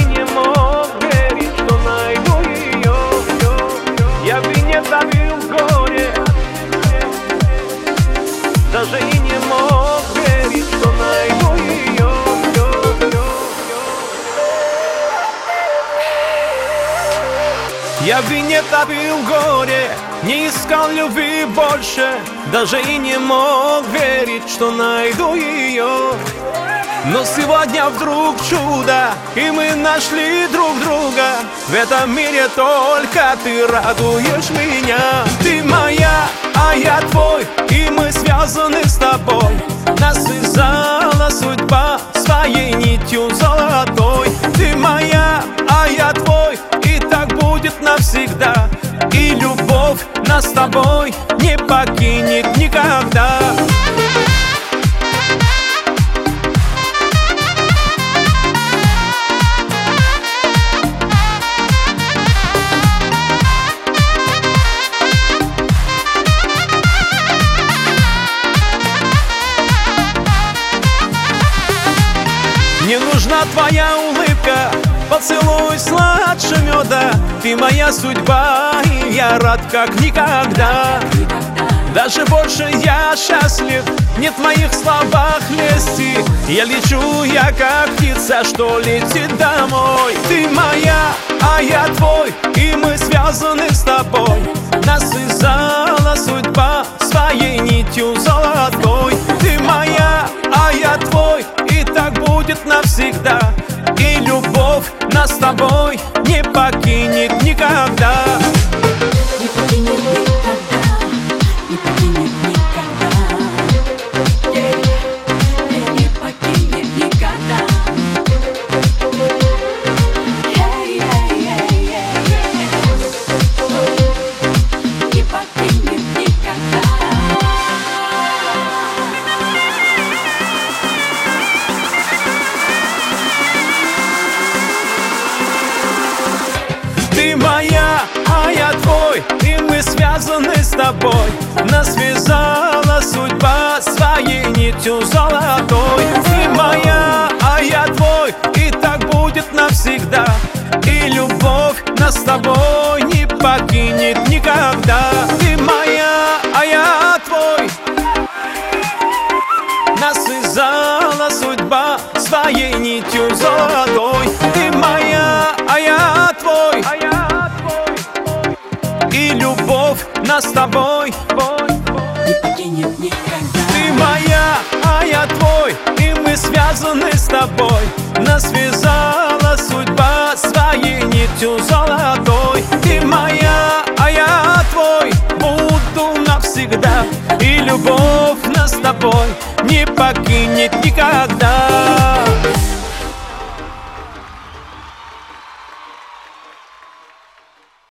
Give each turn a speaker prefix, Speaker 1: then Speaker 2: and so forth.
Speaker 1: не мог верить, что найду ее. Я бы не топил в горе, даже и не мог верить, что найду ее. Я бы не топил в горе, не искал любви больше, даже и не мог верить, что найду ее. Но сегодня вдруг чудо, и мы нашли друг друга. В этом мире только ты радуешь меня. Ты моя, а я твой, и мы связаны с тобой. Нас связала судьба своей нитью золотой. Ты моя, а я твой, и так будет навсегда. И любовь нас с тобой не покинет никогда. Мне нужна твоя улыбка, поцелуй сладше меда. Ты моя судьба, и я рад как никогда. Даже больше я счастлив, нет в моих словах лести. Я лечу, я как птица, что летит домой. Ты моя, а я твой, и мы связаны с тобой. Нас связала судьба своей нитью золотой. Ты моя, а я твой, и так будет навсегда. И любовь нас с тобой не покинет никогда.
Speaker 2: Не покинет никогда, не покинет никогда. Не покинет никогда. Не покинет никогда.
Speaker 1: Ты моя, а я твой, и мы связаны с тобой. Нас связала судьба своей нитью золотой. Ты моя, а я твой, и так будет навсегда. И любовь нас с тобой не покинет никогда. Ты моя, а я твой. Нас связала судьба своей нитью золотой. Ты моя, а я твой. И любовь нас с тобой
Speaker 2: Не покинет никогда.
Speaker 1: Ты моя, а я твой, и мы связаны с тобой. Нас связала судьба своей нитью золотой. Ты моя, а я твой, буду навсегда. И любовь нас с тобой не покинет никогда.